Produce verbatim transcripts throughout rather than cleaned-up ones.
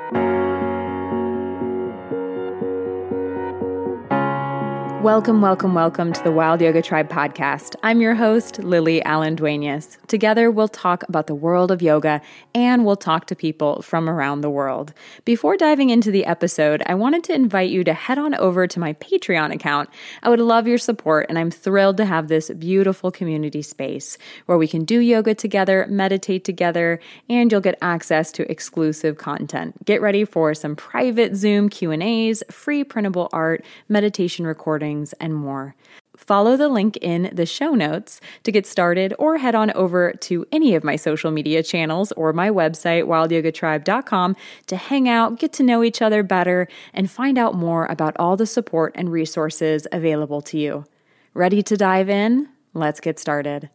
Welcome, welcome, welcome to the Wild Yoga Tribe podcast. I'm your host, Lily Allen Duenas. Together, we'll talk about the world of yoga and we'll talk to people from around the world. Before diving into the episode, I wanted to invite you to head on over to my Patreon account. I would love your support, and I'm thrilled to have this beautiful community space where we can do yoga together, meditate together, and you'll get access to exclusive content. Get ready for some private Zoom Q and A's, free printable art, meditation recordings, and more. Follow the link in the show notes to get started, or head on over to any of my social media channels or my website, wild yoga tribe dot com, to hang out, get to know each other better, and find out more about all the support and resources available to you. Ready to dive in? Let's get started.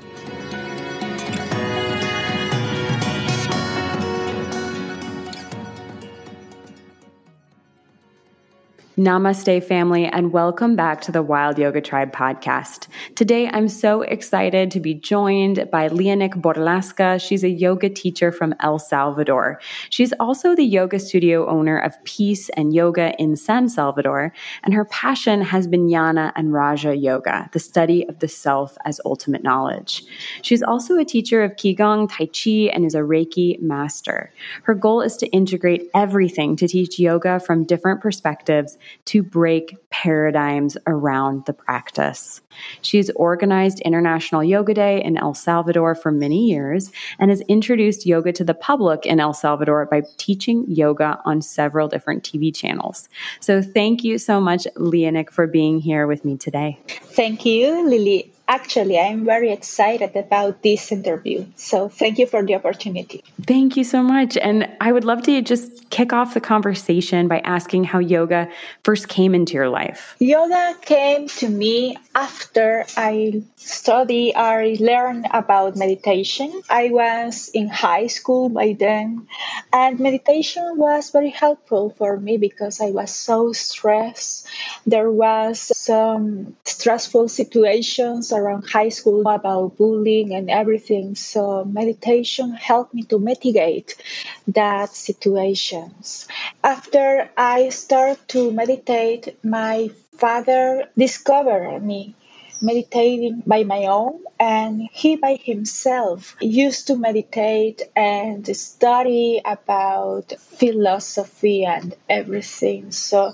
Namaste, family, and welcome back to the Wild Yoga Tribe podcast. Today, I'm so excited to be joined by Leonic Borlasca. She's a yoga teacher from El Salvador. She's also the yoga studio owner of Peace and Yoga in San Salvador, and her passion has been Jnana and Raja Yoga, the study of the self as ultimate knowledge. She's also a teacher of Qigong, Tai Chi, and is a Reiki master. Her goal is to integrate everything to teach yoga from different perspectives to break paradigms around the practice. She's organized International Yoga Day in El Salvador for many years and has introduced yoga to the public in El Salvador by teaching yoga on several different T V channels. So thank you so much, Leonic, for being here with me today. Thank you, Lily. Actually, I'm very excited about this interview. So thank you for the opportunity. Thank you so much. And I would love to just kick off the conversation by asking how yoga first came into your life. Yoga came to me after I studied or learned about meditation. I was in high school by then, and meditation was very helpful for me because I was so stressed. There was some stressful situations around high school about bullying and everything. So meditation helped me to mitigate that situations. After I started to meditate, my father discovered me meditating by my own, and he by himself used to meditate and study about philosophy and everything. So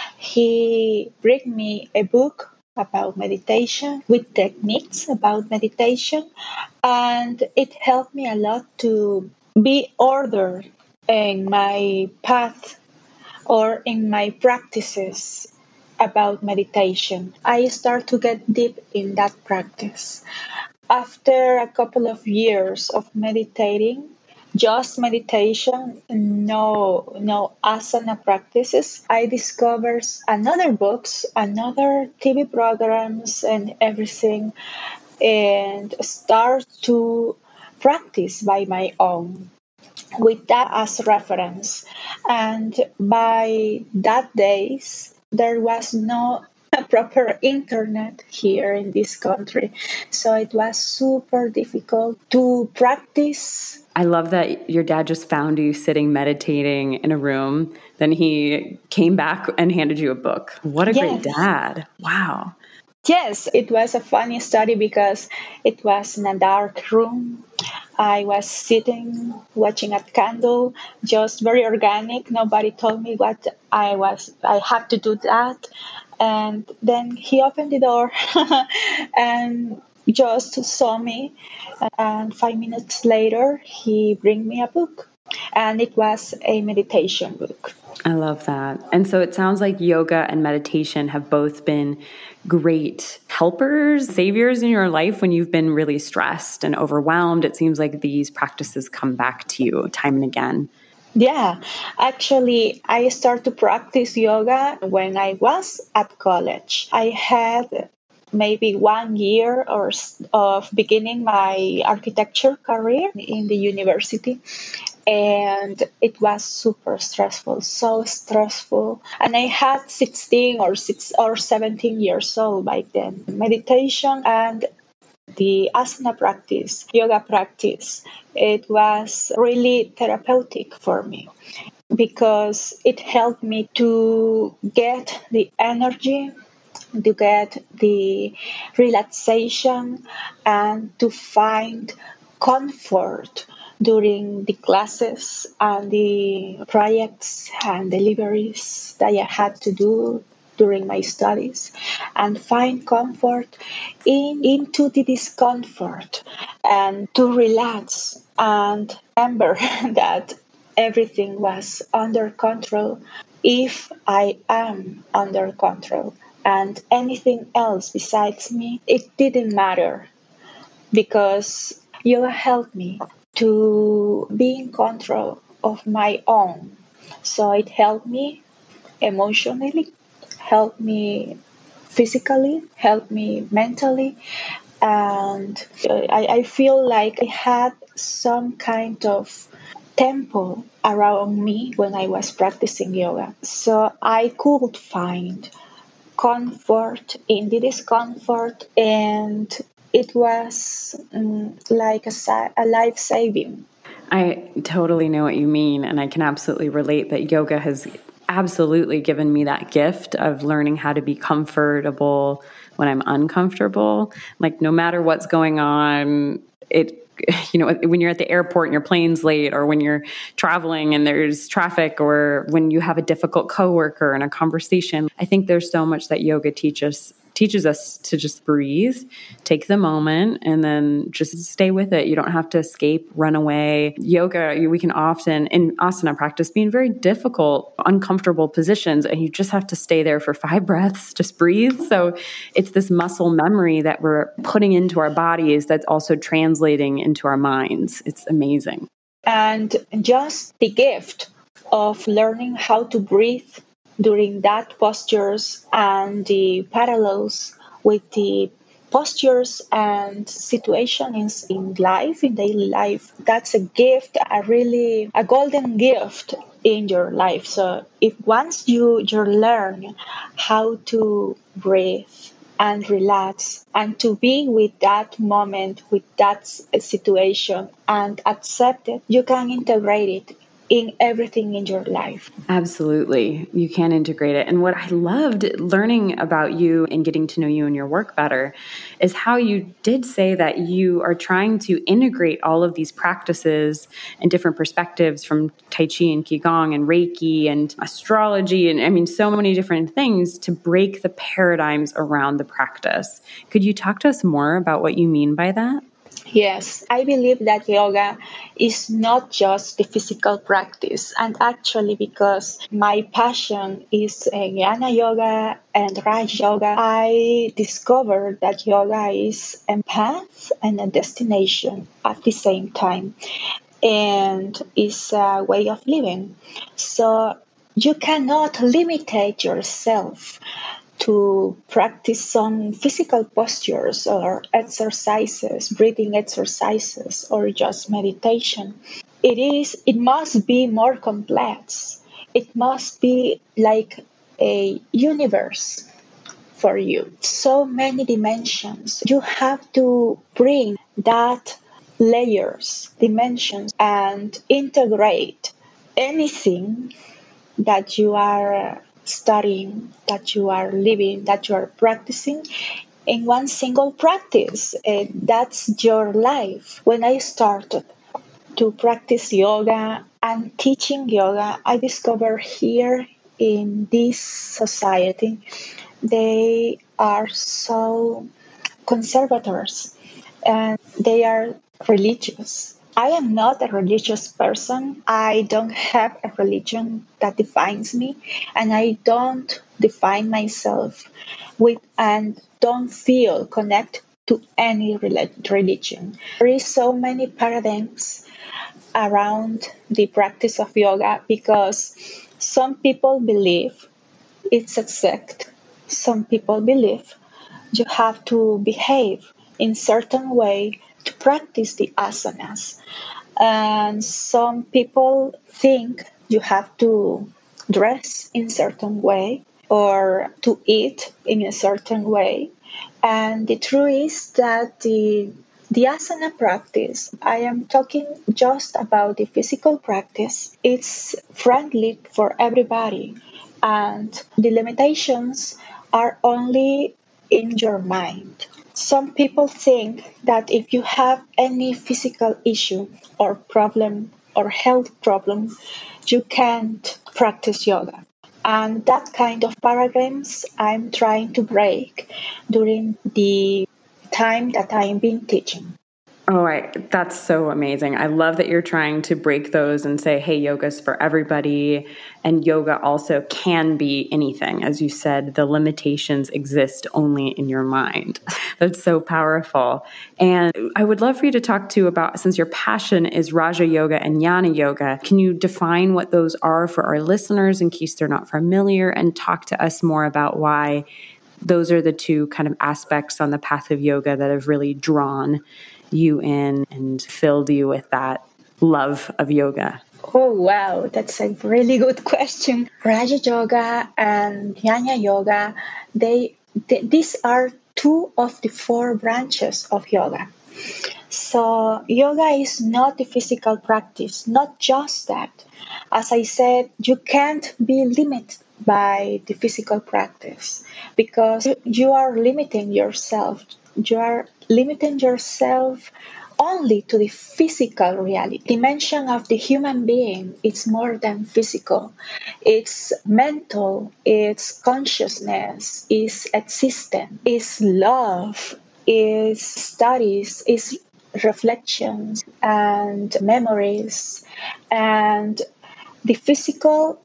he brought me a book about meditation with techniques about meditation, and it helped me a lot to be ordered in my path or in my practices about meditation. I start to get deep in that practice. After a couple of years of meditating, just meditation, no, no asana practices, I discovered another books, another T V programs and everything, and start to practice by my own with that as reference. And by that days, there was no proper internet here in this country. So it was super difficult to practice. I love that your dad just found you sitting meditating in a room. Then he came back and handed you a book. What a Yes. great dad. Wow. Yes, it was a funny study because it was in a dark room. I was sitting, watching a candle, just very organic. Nobody told me what I was. I had to do that. And then he opened the door and just saw me. And five minutes later, he bring me a book. And it was a meditation book. I love that. And so it sounds like yoga and meditation have both been great helpers, saviors in your life when you've been really stressed and overwhelmed. It seems like these practices come back to you time and again. Yeah, actually, I started to practice yoga when I was at college. I had maybe one year or of beginning my architecture career in the university. And it was super stressful, so stressful. And I had sixteen or six or seventeen years old by then. Meditation and the asana practice, yoga practice, it was really therapeutic for me. because it helped me to get the energy, to get the relaxation, and to find comfort during the classes and the projects and deliveries that I had to do during my studies, and find comfort in into the discomfort and to relax and remember that everything was under control if I am under control, and anything else besides me, it didn't matter, because yoga helped me to be in control of my own. So it helped me emotionally, helped me physically, helped me mentally, and I, I feel like I had some kind of temple around me when I was practicing yoga. So I could find comfort in the discomfort, and it was um, like a, a life saving. I totally know what you mean, and I can absolutely relate that yoga has absolutely given me that gift of learning how to be comfortable when I'm uncomfortable. Like, no matter what's going on, it you know, when you're at the airport and your plane's late, or when you're traveling and there's traffic, or when you have a difficult coworker in a conversation, I think there's so much that yoga teaches teaches us to just breathe, take the moment, and then just stay with it. You don't have to escape, run away. Yoga, we can often, in asana practice, be in very difficult, uncomfortable positions, and you just have to stay there for five breaths, just breathe. So it's this muscle memory that we're putting into our bodies that's also translating into our minds. It's amazing. And just the gift of learning how to breathe during that postures and the parallels with the postures and situations in life, in daily life, that's a gift, a really a golden gift in your life. So if once you you learn how to breathe and relax and to be with that moment, with that situation, and accept it, you can integrate it in everything in your life. Absolutely. You can integrate it. And what I loved learning about you and getting to know you and your work better is how you did say that you are trying to integrate all of these practices and different perspectives from Tai Chi and Qigong and Reiki and astrology, and I mean, so many different things to break the paradigms around the practice. Could you talk to us more about what you mean by that? Yes, I believe that yoga is not just the physical practice. And actually, because my passion is uh, Jnana Yoga and Raj Yoga, I discovered that yoga is a path and a destination at the same time, and is a way of living. So you cannot limitate yourself to practice some physical postures or exercises, breathing exercises, or just meditation. It is, it must be more complex. It must be like a universe for you. So many dimensions. You have to bring that layers, dimensions, and integrate anything that you are studying, that you are living, that you are practicing in one single practice. Uh, that's your life. When I started to practice yoga and teaching yoga, I discovered here in this society, they are so conservators and they are religious. I am not a religious person. I don't have a religion that defines me, and I don't define myself with and don't feel connected to any religion. There is so many paradigms around the practice of yoga because some people believe it's a sect. Some people believe you have to behave in certain way to practice the asanas. And some people think you have to dress in certain way or to eat in a certain way. And the truth is that the The asana practice, I am talking just about the physical practice. It's friendly for everybody, and the limitations are only in your mind. Some people think that if you have any physical issue or problem or health problem, you can't practice yoga. And that kind of paradigms I'm trying to break during the time that I'm been teaching. Oh, I, that's so amazing. I love that you're trying to break those and say, hey, yoga's for everybody. And yoga also can be anything. As you said, the limitations exist only in your mind. That's so powerful. And I would love for you to talk to about, since your passion is Raja Yoga and Jnana Yoga, can you define what those are for our listeners in case they're not familiar, and talk to us more about why those are the two kind of aspects on the path of yoga that have really drawn you in and filled you with that love of yoga? Oh, wow, that's a really good question. Raja Yoga and Jnana Yoga, they, they these are two of the four branches of yoga. So yoga is not a physical practice, not just that. As I said, you can't be limited by the physical practice because you are limiting yourself. You are limiting yourself only to the physical reality. Dimension of the human being is more than physical. It's mental, it's consciousness, it's existence, it's love, it's studies, it's reflections and memories. And the physical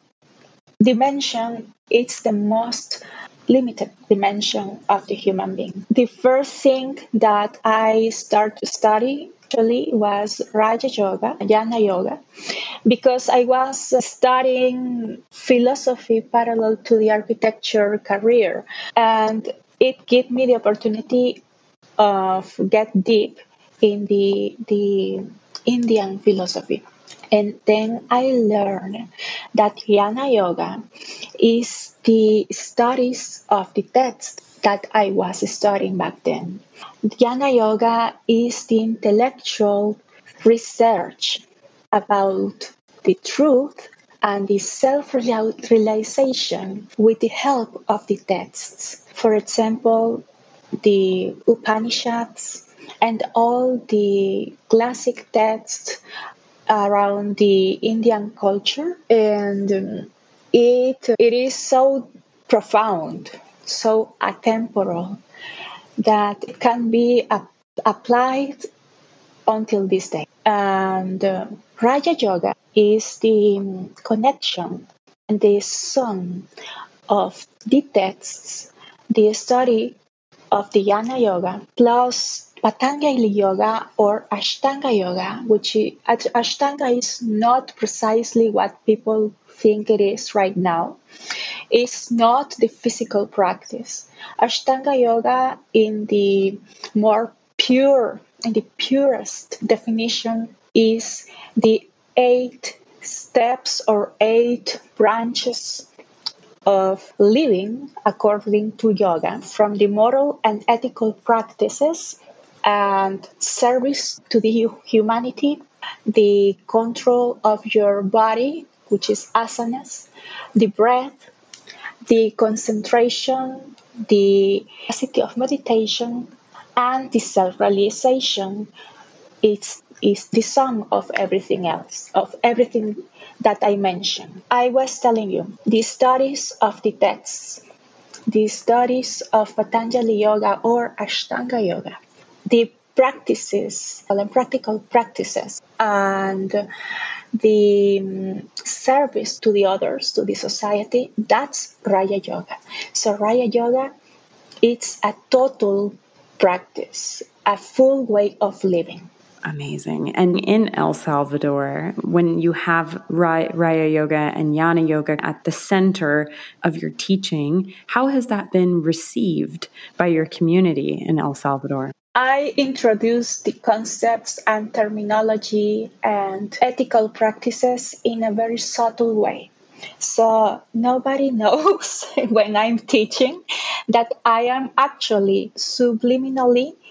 dimension is the most limited dimension of the human being. The first thing that I started to study actually was Raja Yoga, Jnana Yoga, because I was studying philosophy parallel to the architecture career, and it gave me the opportunity of get deep in the the Indian philosophy. And then I learned that Jnana Yoga is the studies of the text that I was studying back then. Jnana Yoga is the intellectual research about the truth and the self-realization with the help of the texts. For example, the Upanishads and all the classic texts around the Indian culture, and um, it it is so profound, so atemporal that it can be ap- applied until this day. And uh, Raja Yoga is the um, connection and the sum of the texts, the study of the Jnana Yoga plus Patanjali Yoga or Ashtanga Yoga, which is, Ashtanga is not precisely what people think it is right now. It's not the physical practice. Ashtanga Yoga, in the more pure, in the purest definition, is the eight steps or eight branches of living according to yoga, from the moral and ethical practices and service to the humanity, the control of your body, which is asanas, the breath, the concentration, the capacity of meditation, and the self-realization. It's is the sum of everything else, of everything that I mentioned. I was telling you, the studies of the texts, the studies of Patanjali Yoga or Ashtanga Yoga, the practices, and practical practices, and the um, service to the others, to the society, that's Raja Yoga. So Raja Yoga, it's a total practice, a full way of living. Amazing. And in El Salvador, when you have Raja Yoga and Jnana Yoga at the center of your teaching, how has that been received by your community in El Salvador? I introduced the concepts and terminology and ethical practices in a very subtle way. So nobody knows when I'm teaching that I am actually subliminally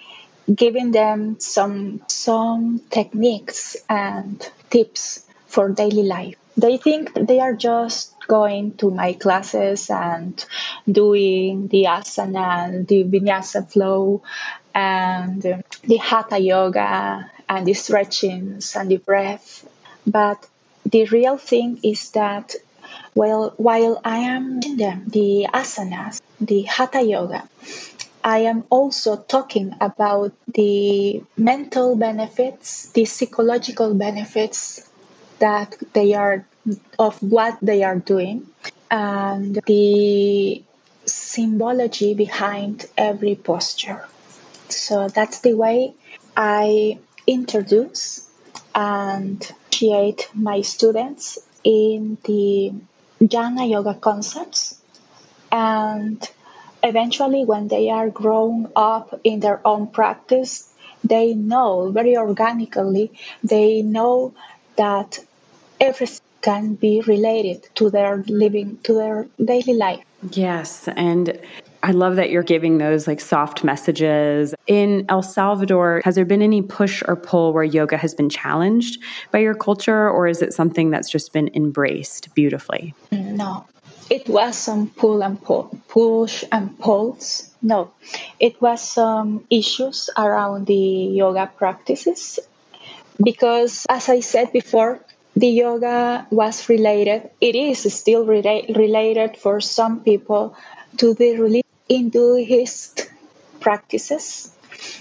giving them some some techniques and tips for daily life. They think they are just going to my classes and doing the asana, the vinyasa flow, and the hatha yoga, and the stretchings and the breath. But the real thing is that, well, while I am in them, the asanas, the hatha yoga, I am also talking about the mental benefits, the psychological benefits that they are of what they are doing, and the symbology behind every posture. So that's the way I introduce and initiate my students in the Jnana Yoga concepts. And eventually, when they are grown up in their own practice, they know very organically, they know that everything can be related to their living, to their daily life. Yes. And I love that you're giving those like soft messages. In El Salvador, has there been any push or pull where yoga has been challenged by your culture, or is it something that's just been embraced beautifully? No, it was some pull and pull, push and pulls. No, it was some issues around the yoga practices because, as I said before, the yoga was related, it is still rela- related for some people to the religion Hinduist practices.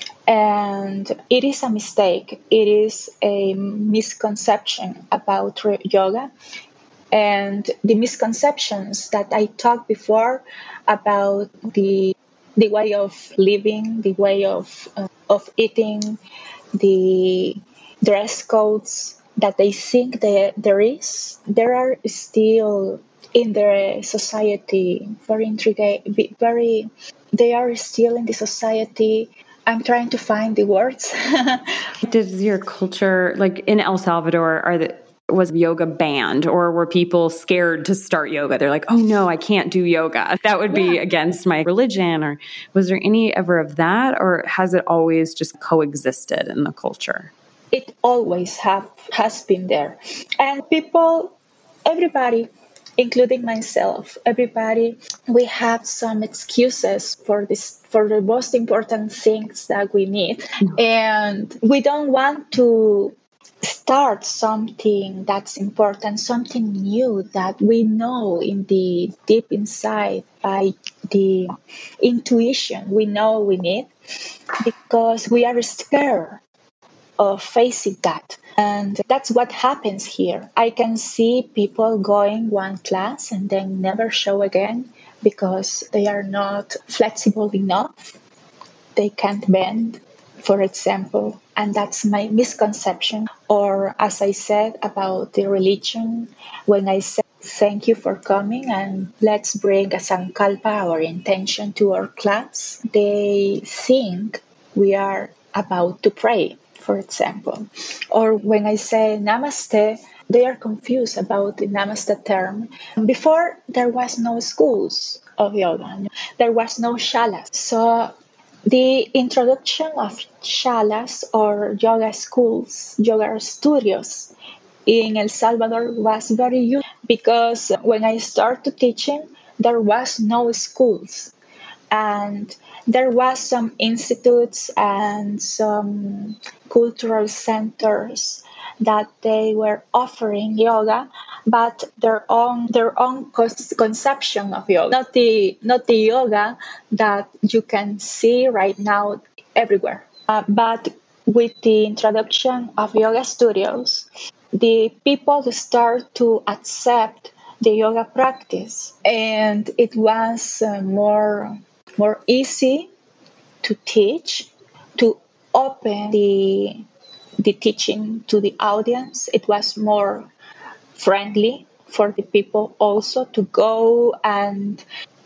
And it is a mistake. It is a misconception about re- yoga. And the misconceptions that I talked before about the the way of living, the way of uh, of eating, the dress codes that they think that there is, there are still in their society very intriguing, very, they are still in the society. I'm trying to find the words. Does your culture, like in El Salvador, are the was yoga banned, or were people scared to start yoga? They're like, oh no, I can't do yoga. That would be Yeah. against my religion. Or was there any ever of that, or has it always just coexisted in the culture? It always have has been there. And people, everybody, including myself, everybody, we have some excuses for this, for the most important things that we need. And we don't want to start something that's important, something new that we know in the deep inside by the intuition we know we need, because we are scared of facing that. And that's what happens here. I can see people going one class and then never show again because they are not flexible enough. They can't bend, for example. And that's my misconception. Or as I said about the religion, when I said, thank you for coming and let's bring a sankalpa, our intention, to our class, they think we are about to pray, for example. Or when I say namaste, they are confused about the namaste term. Before, there was no schools of yoga. There was no shalas. So the introduction of shalas or yoga schools, yoga studios in El Salvador was very useful because when I started teaching, there was no schools. And there was some institutes and some cultural centers that they were offering yoga, but their own their own conception of yoga, not the not the yoga that you can see right now everywhere. Uh, but with the introduction of yoga studios, the people start to accept the yoga practice, and it was uh, more more easy to teach, to open the the teaching to the audience. It was more friendly for the people also to go and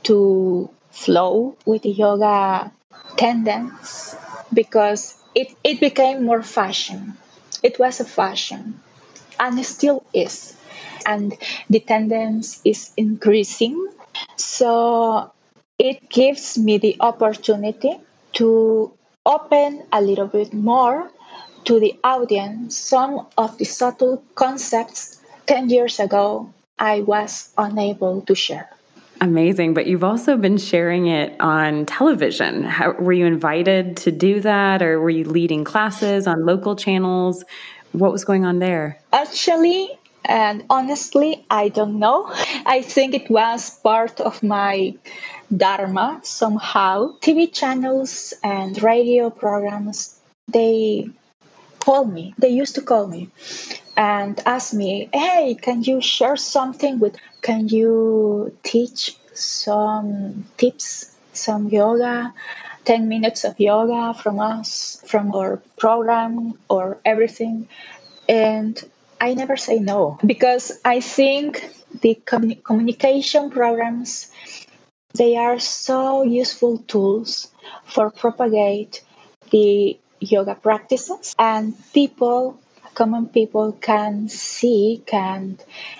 to flow with the yoga tendencies, because it, it became more fashion. It was a fashion and it still is. And the tendency is increasing. So it gives me the opportunity to open a little bit more to the audience some of the subtle concepts ten years ago I was unable to share. Amazing. But you've also been sharing it on television. How, were you invited to do that, or were you leading classes on local channels? What was going on there? Actually, and honestly, I don't know. I think it was part of my dharma somehow. T V channels and radio programs, they call me. They used to call me and ask me, hey, can you share something with, can you teach some tips, some yoga, ten minutes of yoga from us, from our program or everything? And I never say no, because I think the communi- communication programs, they are so useful tools for propagate the yoga practices, and people, common people, can see, can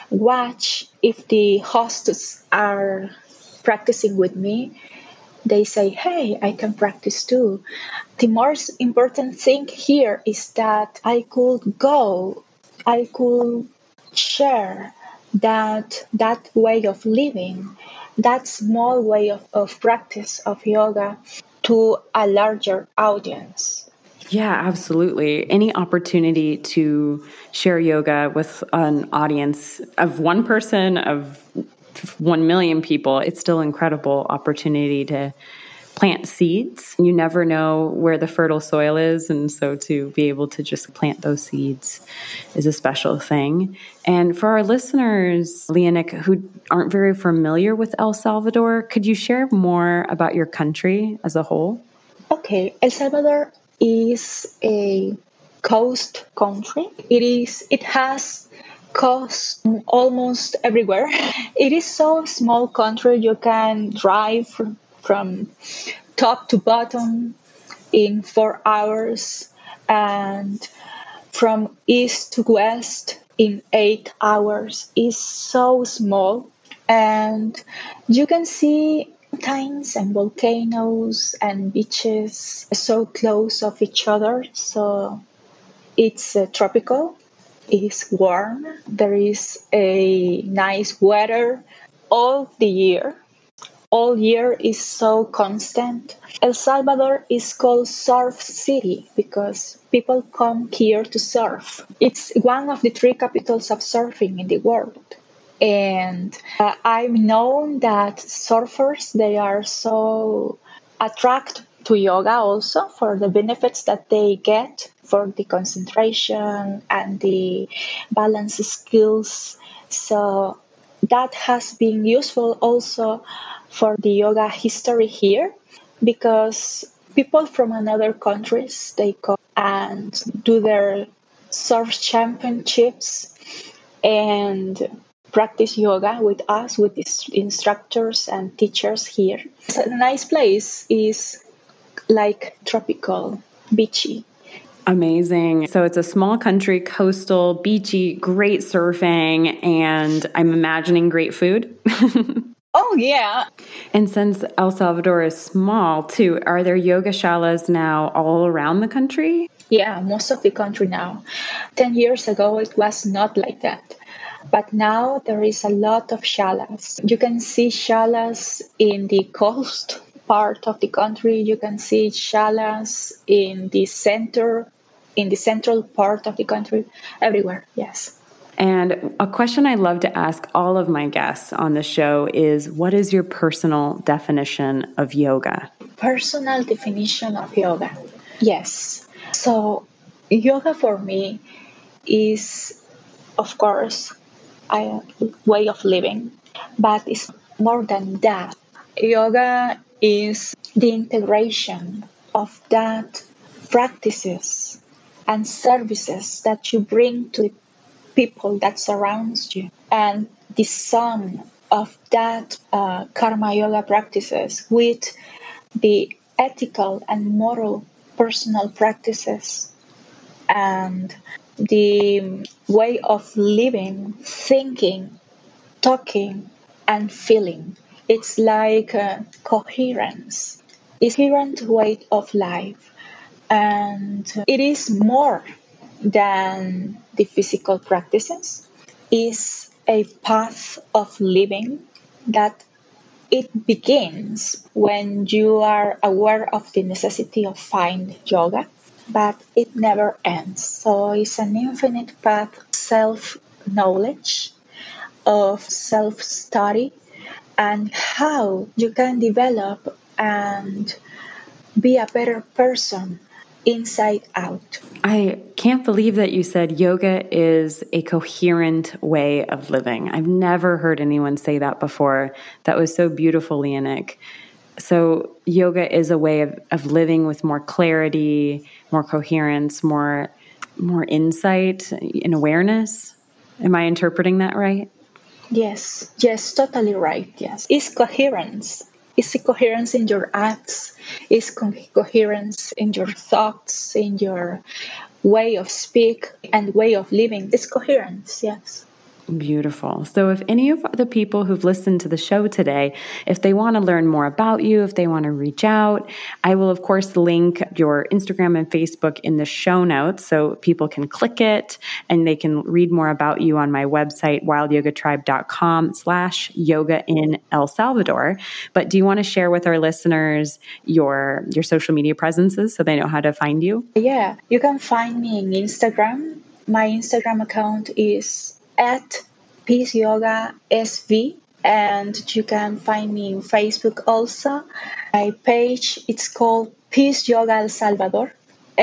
watch. If the hosts are practicing with me, they say, hey, I can practice too. The most important thing here is that I could go, I could share that that way of living, that small way of, of practice of yoga to a larger audience. Yeah, absolutely. Any opportunity to share yoga with an audience of one person, of one million people, it's still an incredible opportunity to plant seeds. You never know where the fertile soil is. And so to be able to just plant those seeds is a special thing. And for our listeners, Leonic, who aren't very familiar with El Salvador, could you share more about your country as a whole? Okay, El Salvador is a coast country. It is. It has coast almost everywhere. It is so small country. You can drive from, from top to bottom in four hours, and from east to west in eight hours. It's so small, and you can see mountains and volcanoes and beaches so close of each other. So it's uh, tropical. It's warm. There is a nice weather all the year. All year is so constant. El Salvador is called Surf City because people come here to surf. It's one of the three capitals of surfing in the world. And uh, I've known that surfers, they are so attracted to yoga also for the benefits that they get for the concentration and the balance skills. So that has been useful also for the yoga history here, because people from other countries, they come and do their surf championships and practice yoga with us, with the instructors and teachers here. It's a nice place. Is like tropical, beachy. Amazing. So it's a small country, coastal, beachy, great surfing, and I'm imagining great food. Oh, yeah. And since El Salvador is small, too, are there yoga shalas now all around the country? Yeah, most of the country now. Ten years ago, it was not like that. But now there is a lot of shalas. You can see shalas in the coast part of the country. You can see shalas in the center, in the central part of the country, everywhere. Yes. And a question I love to ask all of my guests on the show is, what is your personal definition of yoga? Personal definition of yoga. Yes. So yoga for me is, of course, a way of living, but it's more than that. Yoga is the integration of that practices and services that you bring to the people that surrounds you, and the sum of that uh, karma yoga practices with the ethical and moral personal practices and the way of living, thinking, talking, and feeling. It's like uh, coherence. It's a coherent way of life. And it is more than the physical practices. It's a path of living that it begins when you are aware of the necessity of find yoga, but it never ends. So it's an infinite path of self-knowledge, of self-study, and how you can develop and be a better person inside out. I can't believe that you said yoga is a coherent way of living. I've never heard anyone say that before. That was so beautiful, Leonik. So yoga is a way of, of living with more clarity, more coherence, more, more insight and awareness. Am I interpreting that right? Yes, yes, totally right. Yes. It's coherence. It's a coherence in your acts. It's co- coherence in your thoughts, in your way of speak and way of living. It's coherence, yes. Beautiful. So if any of the people who've listened to the show today, if they want to learn more about you, if they want to reach out, I will, of course, link your Instagram and Facebook in the show notes so people can click it and they can read more about you on my website, wildyogatribe.com slash yoga in El Salvador. But do you want to share with our listeners your, your social media presences so they know how to find you? Yeah, you can find me in Instagram. My Instagram account is at Peace Yoga S V, and you can find me in Facebook also. My page, it's called Peace Yoga El Salvador,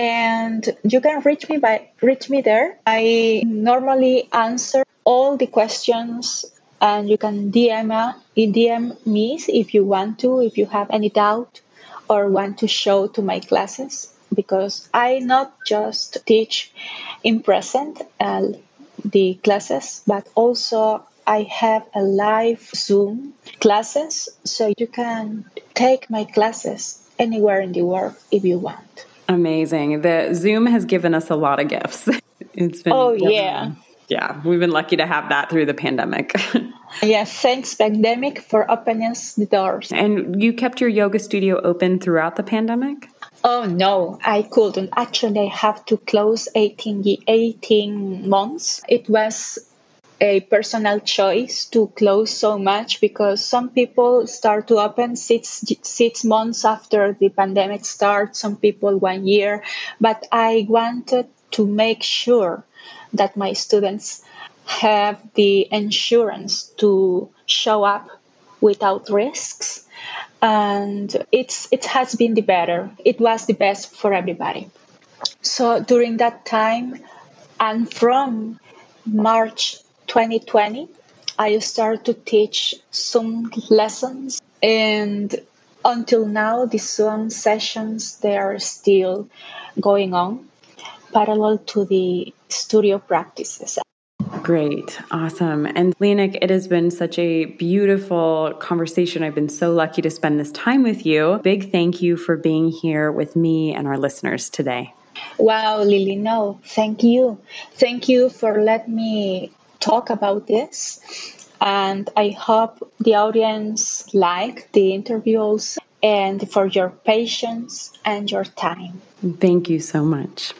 and you can reach me by reach me there. I normally answer all the questions, and you can D M D M me if you want to, if you have any doubt or want to show to my classes, because I not just teach in present uh, the classes, but also I have a live Zoom classes, so you can take my classes anywhere in the world if you want. Amazing. The Zoom has given us a lot of gifts. It's been oh yeah. Yeah, we've been lucky to have that through the pandemic. Yes, thanks pandemic for opening the doors. And you kept your yoga studio open throughout the pandemic? Oh, no, I couldn't. Actually, I have to close eighteen, eighteen months. It was a personal choice to close so much because some people start to open six, six months after the pandemic starts, some people one year. But I wanted to make sure that my students have the insurance to show up without risks. And it's it has been the better. It was the best for everybody. So during that time, and from March twenty twenty, I started to teach Zoom lessons, and until now, the Zoom sessions, they are still going on, parallel to the studio practices. Great. Awesome. And Leonik, it has been such a beautiful conversation. I've been so lucky to spend this time with you. Big thank you for being here with me and our listeners today. Wow, Lily, no, thank you. Thank you for letting me talk about this. And I hope the audience liked the interview also, and for your patience and your time. Thank you so much.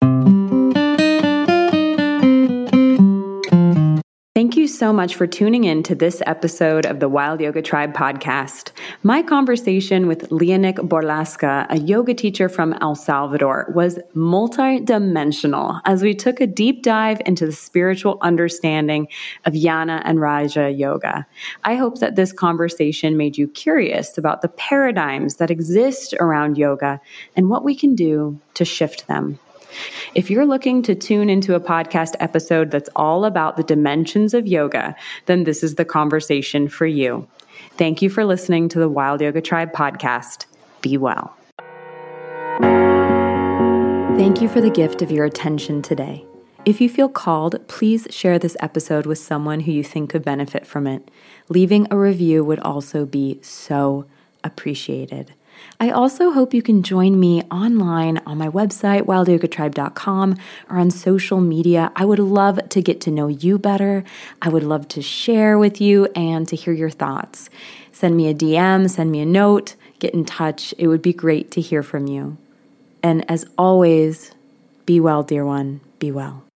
Thank you so much for tuning in to this episode of the Wild Yoga Tribe podcast. My conversation with Leonik Borlasca, a yoga teacher from El Salvador, was multidimensional as we took a deep dive into the spiritual understanding of Jnana and Raja Yoga. I hope that this conversation made you curious about the paradigms that exist around yoga and what we can do to shift them. If you're looking to tune into a podcast episode that's all about the dimensions of yoga, then this is the conversation for you. Thank you for listening to the Wild Yoga Tribe podcast. Be well. Thank you for the gift of your attention today. If you feel called, please share this episode with someone who you think could benefit from it. Leaving a review would also be so appreciated. I also hope you can join me online on my website, wild yoga tribe dot com, or on social media. I would love to get to know you better. I would love to share with you and to hear your thoughts. Send me a D M, send me a note, get in touch. It would be great to hear from you. And as always, be well, dear one, be well.